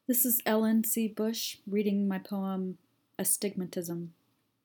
This is Ellen C. Bush reading my poem Astigmatism.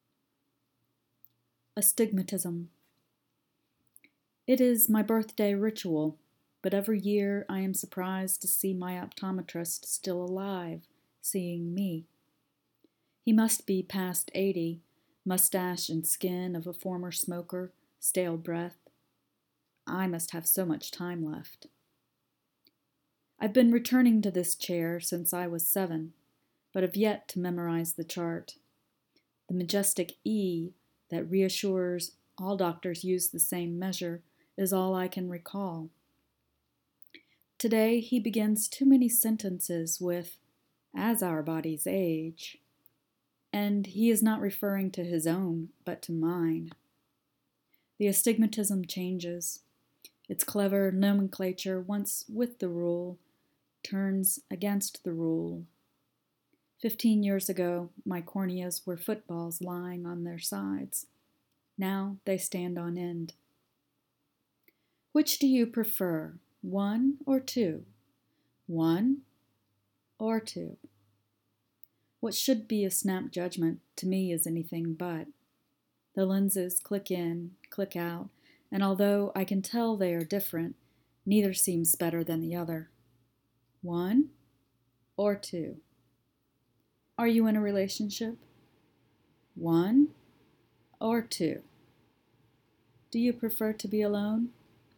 Astigmatism. It is my birthday ritual, but every year I am surprised to see my optometrist still alive, seeing me. He must be past 80, mustache and skin of a former smoker, stale breath. I must have so much time left. I've been returning to this chair since I was 7, but have yet to memorize the chart. The majestic E that reassures all doctors use the same measure is all I can recall. Today he begins too many sentences with, "as our bodies age," and he is not referring to his own, but to mine. The astigmatism changes. Its clever nomenclature, once with the rule, turns against the rule. 15 years ago, my corneas were footballs lying on their sides. Now they stand on end. Which do you prefer, 1 or 2? 1 or 2? What should be a snap judgment to me is anything but. The lenses click in, click out, and although I can tell they are different, neither seems better than the other. 1 or 2? Are you in a relationship? 1 or 2? Do you prefer to be alone?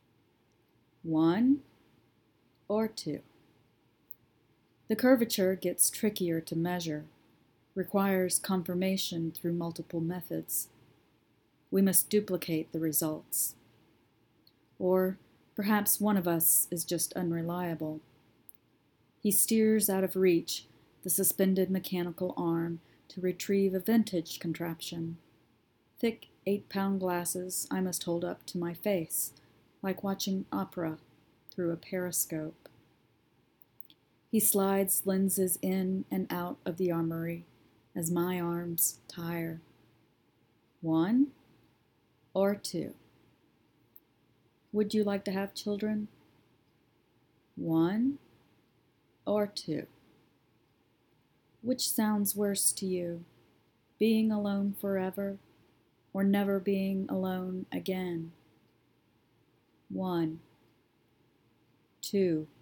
1 or 2? The curvature gets trickier to measure, requires confirmation through multiple methods. We must duplicate the results. Or perhaps one of us is just unreliable. He steers out of reach the suspended mechanical arm to retrieve a vintage contraption. Thick 8-pound glasses I must hold up to my face, like watching opera through a periscope. He slides lenses in and out of the armory as my arms tire. 1 or 2? Would you like to have children? 1 or 2? Which sounds worse to you, being alone forever or never being alone again? 1, 2.